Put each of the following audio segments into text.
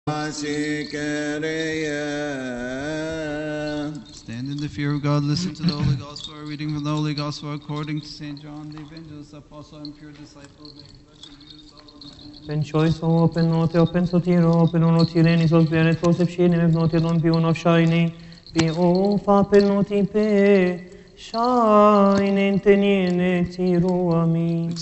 Stand in the fear of God, listen to the Holy Gospel, a reading from the Holy Gospel according to St. John, the Evangelist, Apostle, and pure disciple. Pen choiso, pen note, pen sotiro, pen onotireni, sos benetos, epshinim, notiron, pion of shiny, pion fa pen noti pe, shine in tenine, tiro ami.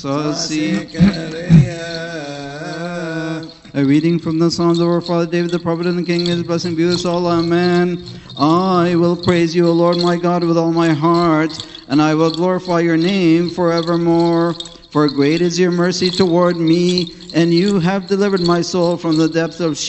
A reading from the Psalms of our Father David, the prophet and the King. His blessing be with us all. Amen. I will praise you, O Lord my God, with all my heart, and I will glorify your name forevermore. For great is your mercy toward me, and you have delivered my soul from the depths of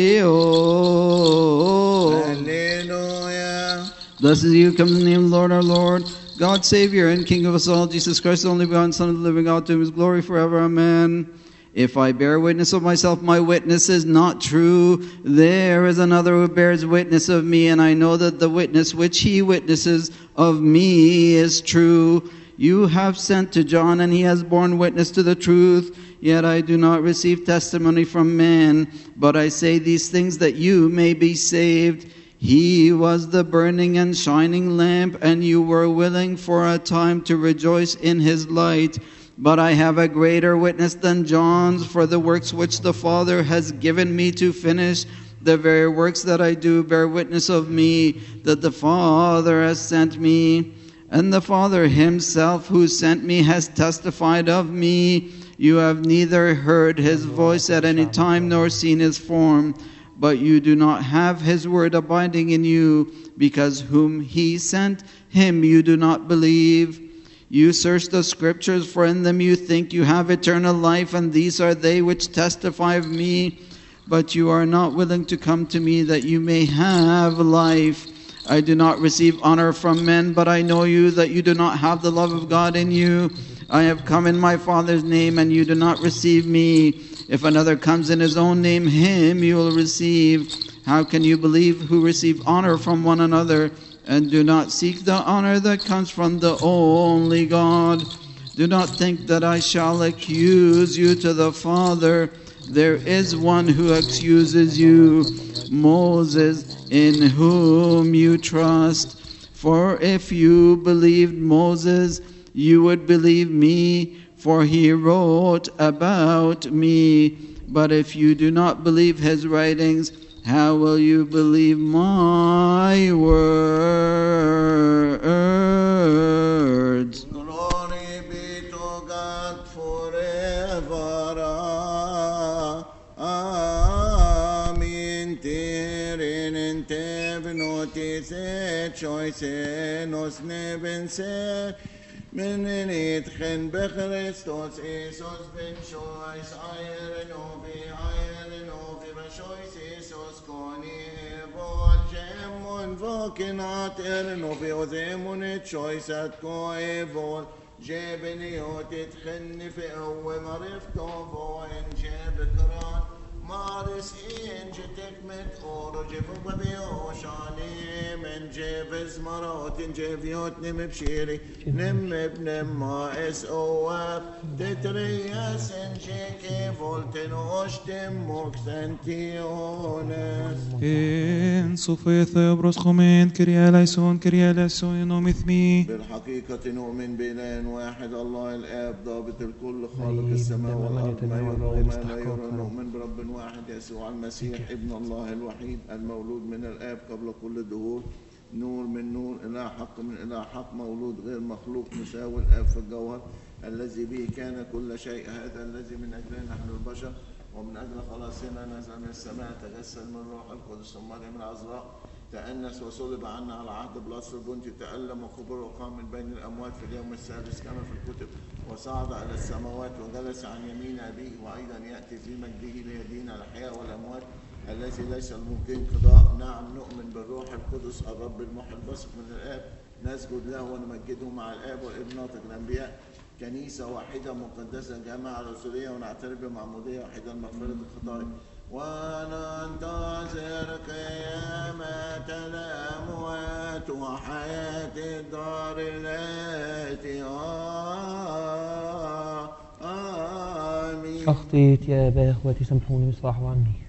Sheol. Hallelujah. Blessed are you, come in the name of the Lord our Lord, God, Savior and King of us all, Jesus Christ, the only begotten Son of the living God, to whom is glory forever. Amen. If I bear witness of myself, my witness is not true. There is another who bears witness of me, and I know that the witness which he witnesses of me is true. You have sent to John, and he has borne witness to the truth. Yet I do not receive testimony from man, but I say these things that you may be saved. He was the burning and shining lamp, and you were willing for a time to rejoice in his light. But I have a greater witness than John's, for the works which the Father has given me to finish, the very works that I do bear witness of me, that the Father has sent me. And the Father himself who sent me has testified of me. You have neither heard his voice at any time nor seen his form, but you do not have his word abiding in you, because whom he sent, him you do not believe. You search the Scriptures, for in them you think you have eternal life, and these are they which testify of me. But you are not willing to come to me that you may have life. I do not receive honor from men, but I know you, that you do not have the love of God in you. I have come in my Father's name, and you do not receive me. If another comes in his own name, him you will receive. How can you believe who receive honor from one another, and do not seek the honor that comes from the only God? Do not think that I shall accuse you to the Father. There is one who accuses you, Moses, in whom you trust. For if you believed Moses, you would believe me, for he wrote about me. But if you do not believe his writings, how will you believe my words? Glory be to God forever. Amen. Tirin tevnoti choice nos neben se. Menenit gen bechristos Isus ben choice iron ovi choice Isus koni vol gemon vokinat erin ovi ozemun choice at koi vol jebeniot it gen fi awe marifto vo en jebekran Maris in jetekmet oro jefubabi oshani men jeves marot in jeviot nim bshiri nim ibn ma sof tetrias en jeke volten oshtem moxantiones En صفيث يبرز خمين كريا ليسون ينوم إثمي بالحقيقة نؤمن بإله واحد الله الآب ضابط الكل خالق السماء والأرض ما يرى وما لا يرى نؤمن برب واحد يسوع المسيح ابن الله الوحيد المولود من الآب قبل كل الدهور نور من نور إله حق من إله حق مولود غير مخلوق مساوي الآب في الجوهر الذي به كان كل شيء هذا الذي من أجلنا نحن البشر ومن أجل خلاصنا نزل من السماء تجسد من روح القدس ومريم العذراء تأنس وصلب عنا على عهد بلاس البنطي تألم وكبر وقام من بين الأموات في اليوم السادس كما في الكتب وصعد إلى السماوات وجلس عن يمين أبيه وأيضا يأتي في مجده ليدين الأحياء والأموات الذي ليس الممكن قضاء. نعم نؤمن بالروح القدس الرب المحيي البثق من الآب نسجد له ونمجده مع الآب والابن ناطق الأنبياء كنيسة واحدة مقدسة جامعة رسولية ونعترف بمعمودية واحدة لمغفرة الخطايا وننتظر قيامة الأموات وحياة الدار التي آمين. أخطيت يا أبا إخوتي سامحوني واصفحوا عني.